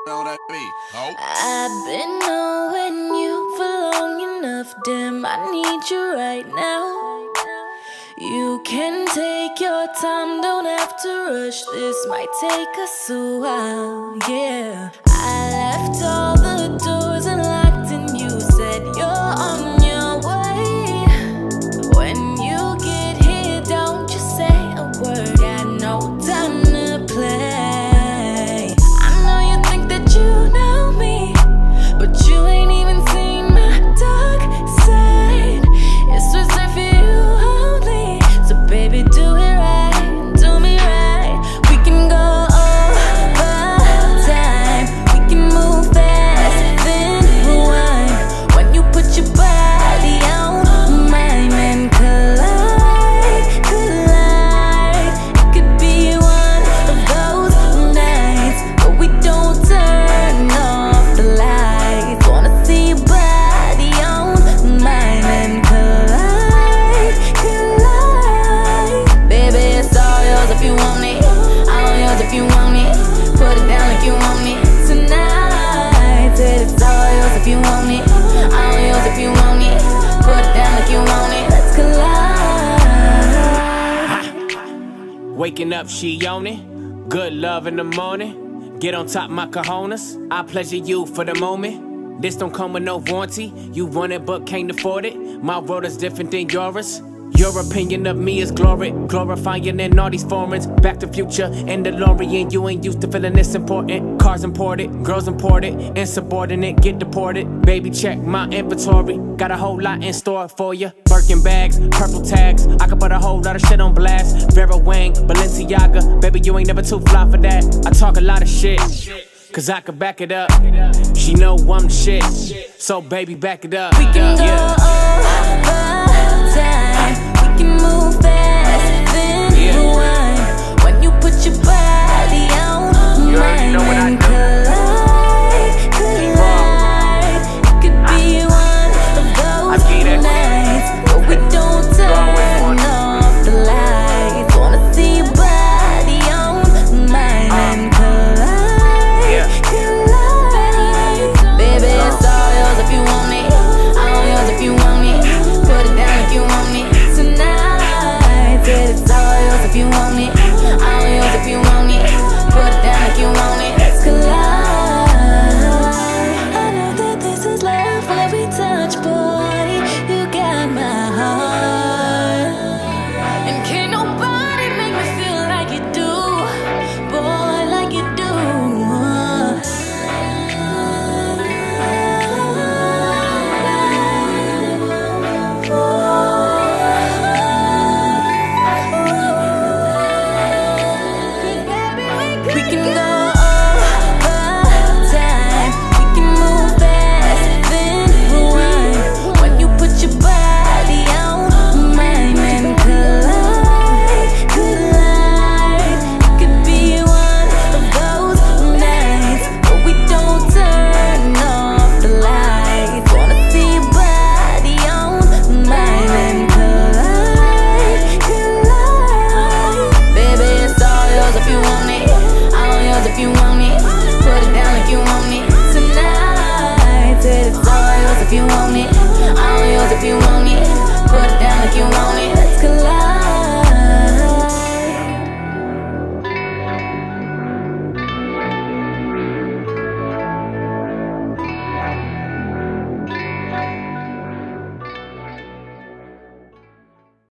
know that be. Oh. I've been knowing you for long enough, damn, I need you right now. You can take your time, don't have to rush, this might take us a while, yeah. I left all the doors unlocked and you said you're on your way. When you get here, don't just say a word, got no time to play. I know you think that you know me, but you ain't even seen my dark side. It's reserved for you only, so baby do it right, do me right. We can go over time, we can move fast, then rewind. When you put your body on mine and collide, collide. It could be one of those nights where we don't turn off the lights. Wanna see your body on mine and collide, collide. Baby, it's all yours if you want it, all yours if you want it. Put it down if you want it tonight. Said it's all yours if you want it, all yours if you want it. Put it down if you want it, let's collide. Waking up, she on it. Good love in the morning. Get on top, my cojones. I pleasure you for the moment. This don't come with no warranty. You want it but can't afford it. My world is different than yours. Your opinion of me is glory, glorifying in all these foreigns. Back to Future and DeLorean. You ain't used to feeling this important. Cars imported, girls imported, insubordinate, get deported. Baby, check my inventory. Got a whole lot in store for you. Birkin bags, purple tags. I could put a whole lot of shit on blast. Vera Wang, Balenciaga. Baby, you ain't never too fly for that. I talk a lot of shit, cause I could back it up. She know I'm the shit, so baby, back it up. We can go over time, we can move fast, then rewind. When you put your body on mine and collide, collide. It could be one of those nights where we don't turn off the lights. Wanna see your body on mine and collide, collide. Baby, it's all yours if you want it, all yours if you want it. Put it down if you want it tonight. Said it's all yours if you want it, all yours if you want it. Put it down if you want it, let's collide. I know that this is love when we touch, boy. You got my heart, and can't nobody make me feel like you do, boy, like you do. We can go over time, we can move fast, then rewind. When you put your body on mine and collide, collide. It could be one of those nights where we don't turn off the lights. Wanna see your body on mine and collide, collide. Baby, it's all yours if you want it, all yours if you want it. Put it down if you want it tonight. Said it's all yours if you want it, all yours if you want it.